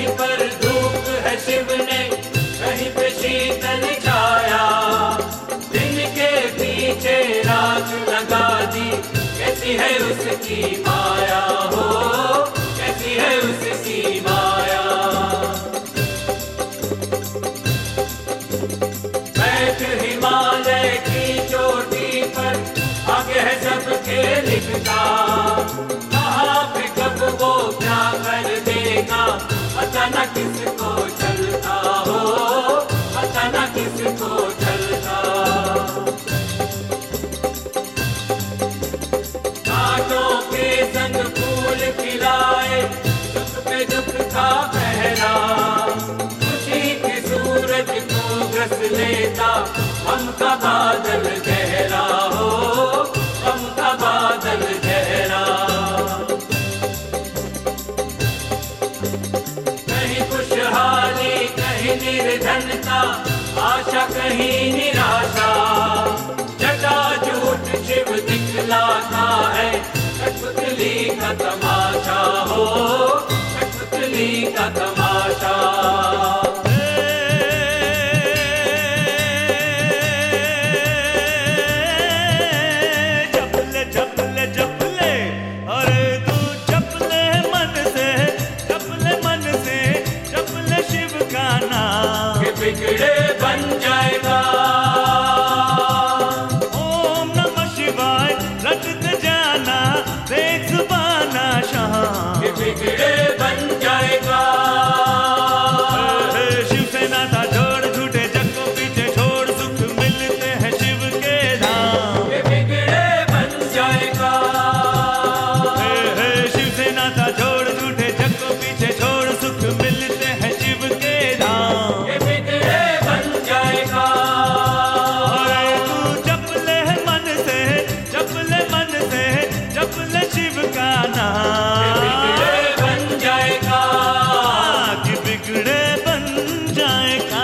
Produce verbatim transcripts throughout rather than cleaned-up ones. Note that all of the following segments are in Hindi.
कहीं पर धूप है शिव ने, कहीं पे शीतल छाया, दिन के पीछे रात लगा दी, कैसी है उसकी माया हो, कैसी है उसकी माया। बैठ हिमालय की चोटी पर, आगे है सबके लिखता, कहाँ पे कब वो क्या कर देगा, पता न किसको चलता हो, पता न किसको चलता। कांटों के संग फूल खिलाए, दुख पे दुख का पहरा, खुशी के सूरज को ग्रस लेता, हम का बादल गहरा हो, हम का बादल गहरा। कहीं खुशहाली कहीं निर्धनता, आशा कहीं निराशा, जटा झूठ शिव दिखलाता है, कठपुतली का तमाशा हो, कठपुतली का तमाशा। बिगड़े बन जाएगा, ओम नमः शिवाय रटते जाना, देख सुबाना शाह। ये बिगड़े बन जाएगा, शिव से नाता जोड़, झूठे जग को पीछे छोड़, सुख मिलते हैं शिव के धाम। ये बिगड़े बन जाएगा, शिव से नाता जोड़, झूठे जग को पीछे छोड़, सुख मिलते हैं शिव के धाम। ये बिगड़े बन जाएगा, अरे तू जप ले मन से, जप ले मन से, जप ले शिव का नाम। ये बिगड़े बन जाएगा, कि बिगड़े बन जाएगा।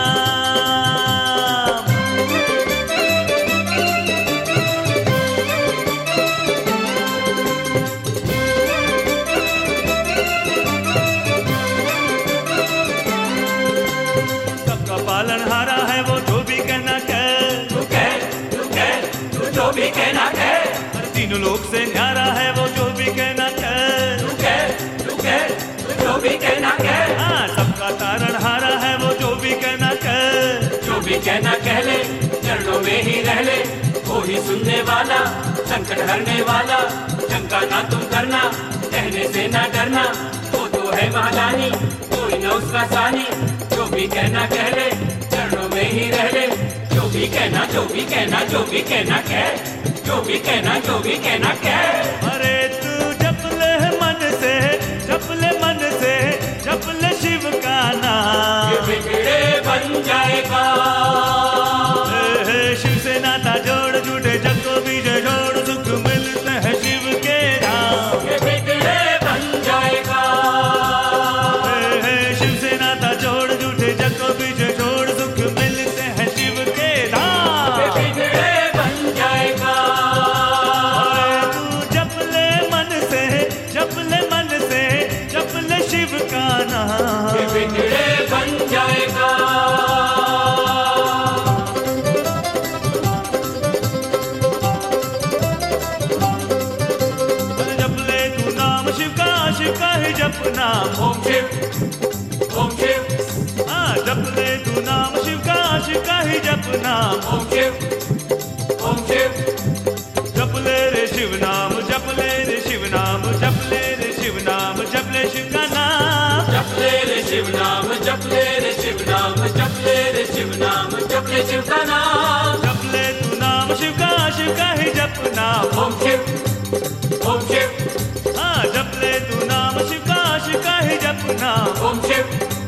सबका पालनहारा है वो, जो भी कहना कह, तू कह, तू कह, तू जो भी कहना कह, हर तीनों लोग से न्यारा है वो, जो भी कहना कह। तू कह, तू कह, तू जो भी कहना कह, हाँ, सबका तारणहारा है वो, जो भी कहना कह। जो भी कहना कह ले, चरणों में ही रह ले, वो ही सुनने वाला, संकट हरने वाला, शंका ना तुम करना, कहने से ना डरना, वो तो है महादानी, कोई न उसका सानी। जो भी कहना कह ले, चरणों में ही रह ले, जो भी कहना, जो भी कहना, जो भी कहना कह, जो भी कहना, जो भी कहना कह। अरे तू जप ले मन से, जप ले मन से, जप ले शिव का नाम। ये बिगड़े बन जाएगा, शिव से नाता जोड़, झूठे जग को बीजे जोड़, सुख मिलते हैं शिव के धाम। ये बिगड़े बन जाएगा, शिव से नाता जोड़, झूठे जग को बीजे जोड़, सुख मिलते हैं शिव के धाम। ये बिगड़े बन जाएगा, तू जप ले मन से, जप ले मन से, जप ले शिव का नाम। ये बिगड़े बन जाएगा, जप ले तू नाम शिव का, शिव का ही जपना। ओम शिव, ओम शिव, हाँ, जप ले तू नाम शिव का, शिव का ही जपना। ओम शिव, ओम शिव, जप ले रे शिव नाम, जप ले रे शिव नाम, जप ले रे शिव नाम, जप ले शिव का नाम। जप ले रे शिव नाम, जप ले रे शिव नाम, जप ले रे शिव नाम, जप ले शिव का नाम। जप ले तू नाम शिव का, शिव का ही जपना। ओम शिव, ओम शिव, हाँ, जप ले तू नाम शिव का, शिव का ही जपना। ओम शिव,